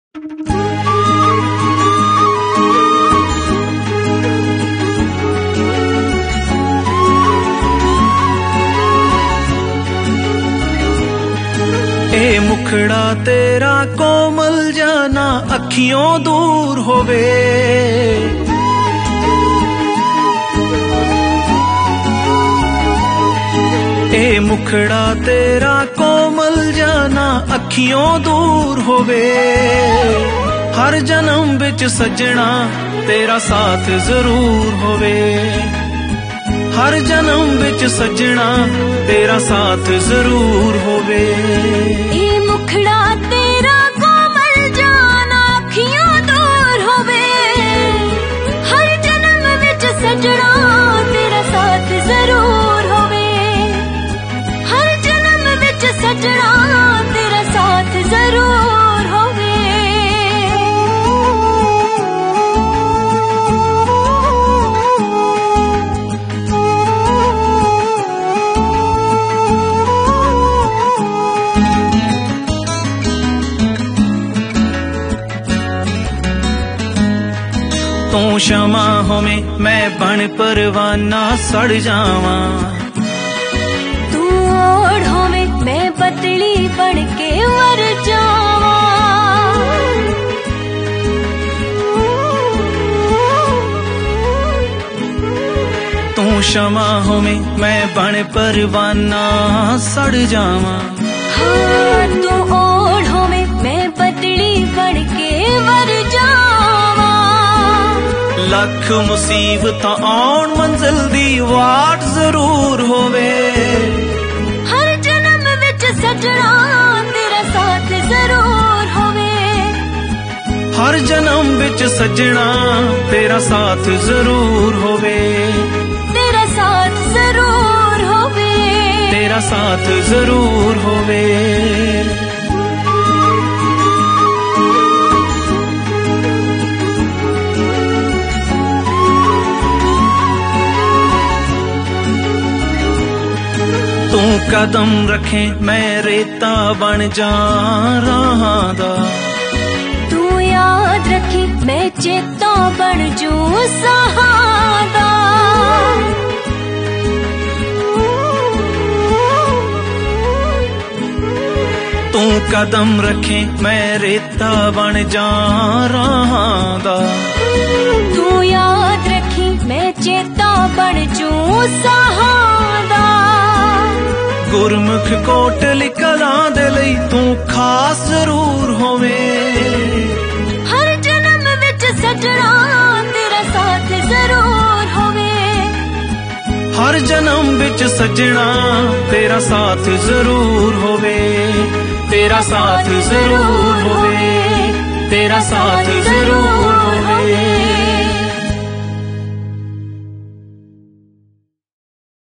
ए मुखड़ा तेरा कोमल जाना अखियों दूर होवे, ए मुखड़ा तेरा कोमल जाना अखियों दूर होवे। हर जन्म बिच सजना तेरा साथ जरूर होवे, हर जन्म बिच सजना तेरा साथ जरूर होवे। ए मुखड़ा तेरा कोमल जाना अखियों दूर होवे, हर जन्म बिच सजना तेरा साथ जरूर होवे, हर जन्म बिच सजना तेरा साथ जरूर होवे। तू शमा होवे मैं बन परवाना सड़ जावा, तू ओढ़ होवे मैं पतली बन के मर जावा। तू शमा होवे मैं बन परवाना सड़ जावा। हाँ तू ओढ़ होवे मैं पतली बन के मर जावा। लख मुसीबत आउण मंजिल दी वाट जरूर होवे, हर जन्म विच सजना तेरा साथ जरूर होवे, हर जन्म बिच सजना तेरा साथ जरूर होवे, तेरा साथ जरूर होवे, तेरा साथ जरूर होवे। तू कदम रखे मैं रेता बन जा रहा दा, तू याद रखी मैं चेता बन जू सहादा। तू कदम रखे मैं रेता बन जा रहा दा, तू याद रखी मैं चेता बन जू सहादा। गुरमुख कोटली कलां दे लई तू खास जरूर होवे, हर जन्म विच सजना तेरा साथ जरूर होवे, हर जन्म बिच सजना तेरा साथ जरूर होवे, तेरा साथ जरूर होवे, तेरा साथ जरूर